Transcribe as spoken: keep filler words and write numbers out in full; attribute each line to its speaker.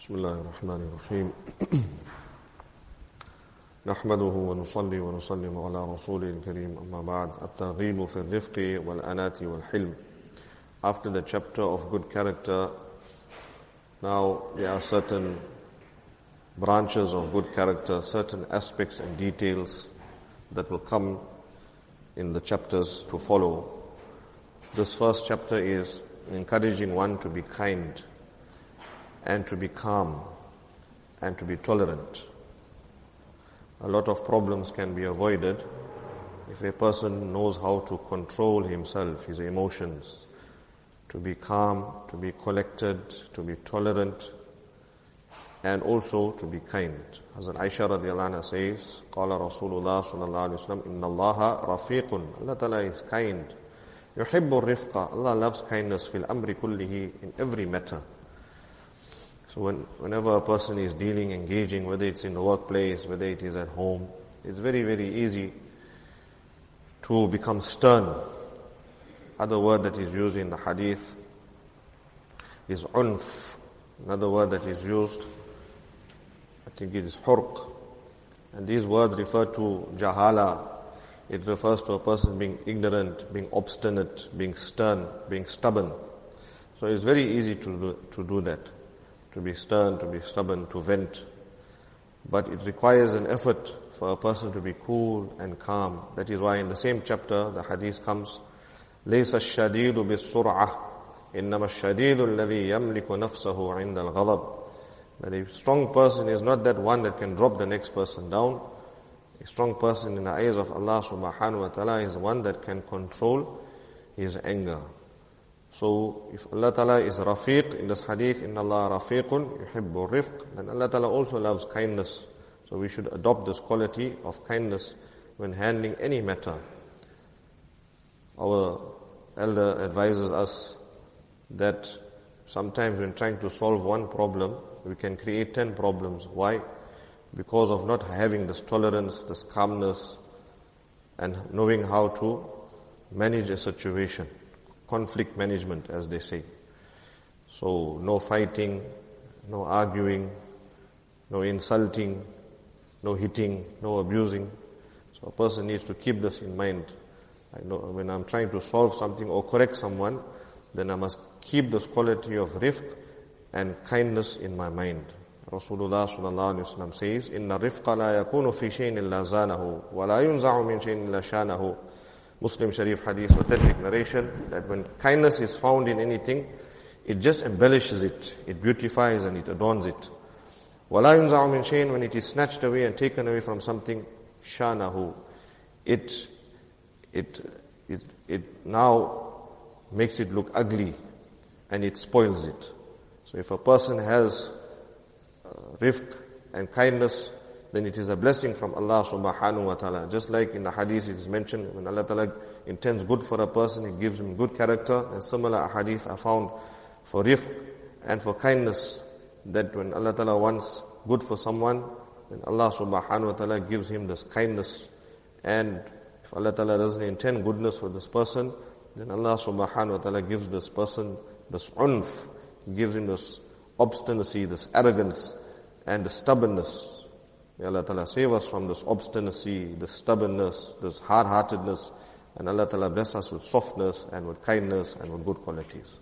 Speaker 1: بسم الله الرحمن الرحيم نحمده ونصلي ونسلم على رسوله الكريم أما بعد الترغيب في الرفق والأناة والحلم. After the chapter of good character, now there are certain branches of good character, certain aspects and details that will come in the chapters to follow. This first chapter is encouraging one to be kind and to be calm and to be tolerant. A lot of problems can be avoided if a person knows how to control himself, his emotions, to be calm, to be collected, to be tolerant, and also to be kind. Hazrat Aisha radiallahu anha says, Qala Rasulullah sallallahu alayhi wa sallam, Inna Allaha rafiqun. Allah Ta'ala is kind. Yuhibbu rifqa. Allah loves kindness fil amri kullihi, in every matter. So when, whenever a person is dealing, engaging, whether it's in the workplace, whether it is at home, it's very, very easy to become stern. Other word that is used in the hadith is unf. Another word that is used, I think it is hurq. And these words refer to jahala. It refers to a person being ignorant, being obstinate, being stern, being stubborn. So it's very easy to do, to do that. To be stern, to be stubborn, to vent. But it requires an effort for a person to be cool and calm. That is why in the same chapter, the hadith comes, لَيْسَ الشَّدِيدُ بِالسُّرْعَةِ إِنَّمَا الشَّدِيدُ الَّذِي يَمْلِكُ نَفْسَهُ عِنْدَ الْغَضَبِ. That a strong person is not that one that can drop the next person down. A strong person in the eyes of Allah subhanahu wa ta'ala is one that can control his anger. So, if Allah Ta'ala is Rafiq, in this hadith, Inna Allah Rafiqun, Yuhibbu Rifq, then Allah Ta'ala also loves kindness. So we should adopt this quality of kindness when handling any matter. Our elder advises us that sometimes when trying to solve one problem, we can create ten problems. Why? Because of not having this tolerance, this calmness, and knowing how to manage a situation. Conflict management, as they say. So, no fighting, no arguing, no insulting, no hitting, no abusing. So a person needs to keep this in mind. I know when I'm trying to solve something or correct someone, then I must keep this quality of rifq and kindness in my mind. Rasulullah sallallahu alaihi wasallam says, "Inna rifqa la yakunu fi shay'in illa zanahu, wa la yunza'u min shay'in illa shanahu." Muslim Sharif hadith, authentic narration, that when kindness is found in anything, it just embellishes it, it beautifies and it adorns it. وَلَا يُنْزَعُ مِنْ شَيْءٍ, when it is snatched away and taken away from something, shanahu, it, it, it, it now makes it look ugly and it spoils it. So if a person has uh, rifq and kindness, then it is a blessing from Allah subhanahu wa ta'ala. Just like in the hadith it is mentioned, when Allah ta'ala intends good for a person, He gives him good character. And similar hadith are found for rifq and for kindness, that when Allah ta'ala wants good for someone, then Allah subhanahu wa ta'ala gives him this kindness. And if Allah ta'ala doesn't intend goodness for this person, then Allah subhanahu wa ta'ala gives this person this unf, He gives him this obstinacy, this arrogance, and the stubbornness. May Allah Ta'ala save us from this obstinacy, this stubbornness, this hard-heartedness, and Allah Ta'ala bless us with softness and with kindness and with good qualities.